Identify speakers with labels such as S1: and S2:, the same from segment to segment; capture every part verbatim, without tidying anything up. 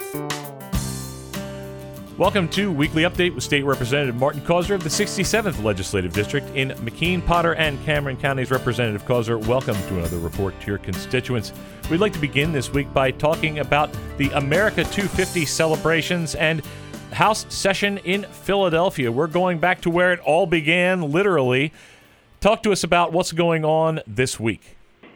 S1: Welcome to Weekly Update with State Representative Martin Causer of the sixty-seventh Legislative District in McKean, Potter, and Cameron Counties. Representative Causer, welcome to another report to your constituents. We'd like to begin this week by talking about the America two fifty celebrations and House session in Philadelphia. We're going back to where it all began, literally. Talk to us about what's going on this week.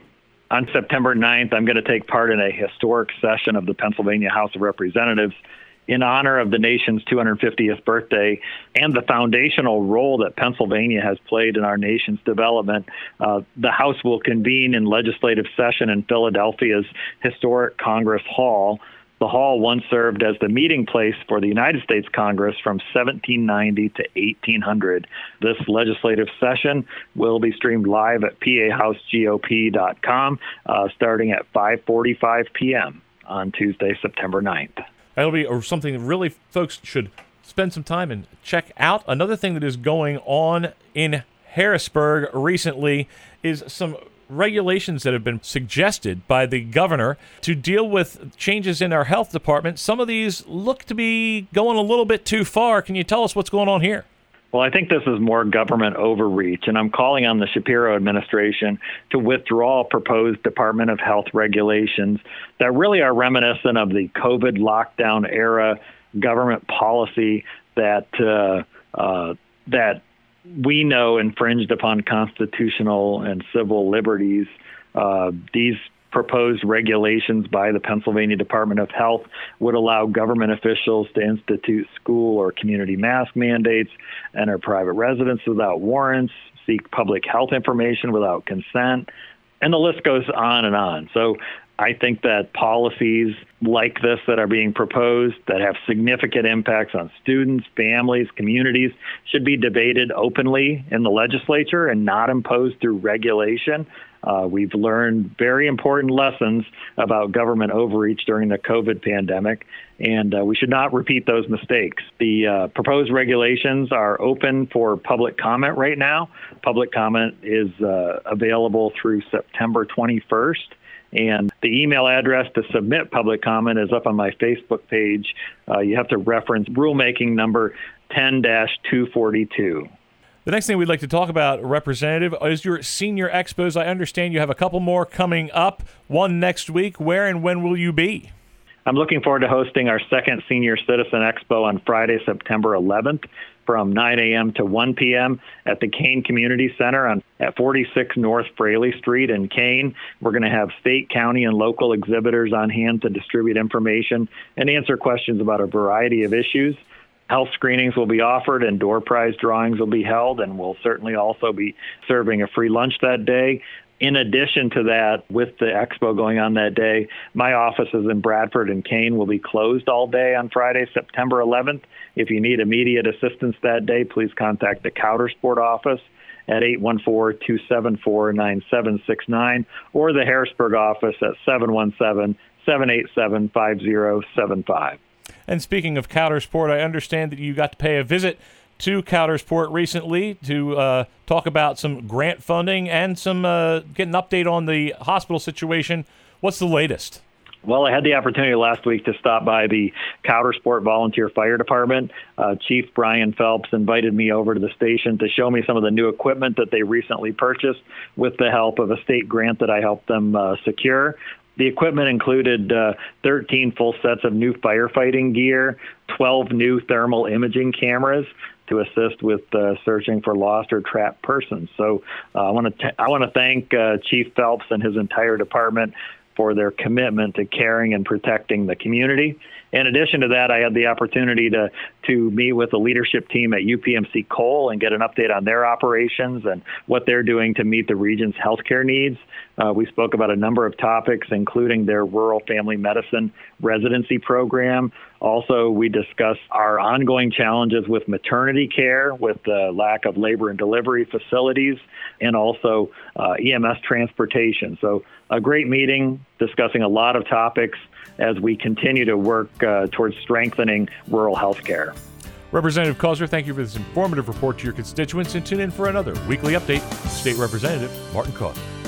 S2: On September ninth, I'm going to take part in a historic session of the Pennsylvania House of Representatives in honor of the nation's two hundred fiftieth birthday and the foundational role that Pennsylvania has played in our nation's development. Uh, the House will convene in legislative session in Philadelphia's historic Congress Hall. The hall once served as the meeting place for the United States Congress from seventeen ninety to eighteen hundred. This legislative session will be streamed live at P A House G O P dot com uh, starting at five forty-five p.m. on Tuesday, September ninth.
S1: That'll be something that really folks should spend some time and check out. Another thing that is going on in Harrisburg recently is some regulations that have been suggested by the governor to deal with changes in our health department. Some of these look to be going a little bit too far. Can you tell us what's going on here?
S2: Well, I think this is more government overreach, and I'm calling on the Shapiro administration to withdraw proposed Department of Health regulations that really are reminiscent of the COVID lockdown era government policy that uh, uh, that we know infringed upon constitutional and civil liberties. Uh, these proposed regulations by the Pennsylvania Department of Health would allow government officials to institute school or community mask mandates, enter private residences without warrants, seek public health information without consent, and the list goes on and on. So I think that policies like this that are being proposed that have significant impacts on students, families, communities should be debated openly in the legislature and not imposed through regulation. Uh, we've learned very important lessons about government overreach during the COVID pandemic, and uh, we should not repeat those mistakes. The uh, proposed regulations are open for public comment right now. Public comment is uh, available through September twenty-first. And the email address to submit public comment is up on my Facebook page. Uh, you have to reference rulemaking number ten dash two forty-two.
S1: The next thing we'd like to talk about, Representative, is your senior expos. I understand you have a couple more coming up, one next week. Where and when will you be?
S2: I'm looking forward to hosting our second Senior Citizen Expo on Friday, September eleventh from nine a.m. to one p.m. at the Kane Community Center on at forty-six North Fraley Street in Kane. We're going to have state, county, and local exhibitors on hand to distribute information and answer questions about a variety of issues. Health screenings will be offered and door prize drawings will be held, and we'll certainly also be serving a free lunch that day. In addition to that, with the expo going on that day, my offices in Bradford and Kane will be closed all day on Friday, September eleventh. If you need immediate assistance that day, please contact the Coudersport office at eight one four, two seven four, nine seven six nine or the Harrisburg office at seven one seven, seven eight seven, five zero seven five.
S1: And speaking of Coudersport, I understand that you got to pay a visit to Coudersport recently to uh, talk about some grant funding and some uh, get an update on the hospital situation. What's the latest?
S2: Well, I had the opportunity last week to stop by the Coudersport Volunteer Fire Department. Uh, Chief Brian Phelps invited me over to the station to show me some of the new equipment that they recently purchased with the help of a state grant that I helped them uh, secure. The equipment included uh, thirteen full sets of new firefighting gear, twelve new thermal imaging cameras to assist with uh, searching for lost or trapped persons. So uh, I want to I want to thank uh, Chief Phelps and his entire department for their commitment to caring and protecting the community. In addition to that, I had the opportunity to to meet with the leadership team at U P M C Coal and get an update on their operations and what they're doing to meet the region's healthcare needs. Uh, we spoke about a number of topics, including their rural family medicine residency program. Also, we discussed our ongoing challenges with maternity care, with the lack of labor and delivery facilities, and also uh, E M S transportation. So a great meeting discussing a lot of topics as we continue to work uh, towards strengthening rural health care.
S1: Representative Causer, thank you for this informative report to your constituents, and tune in for another weekly update. State Representative Martin Causer.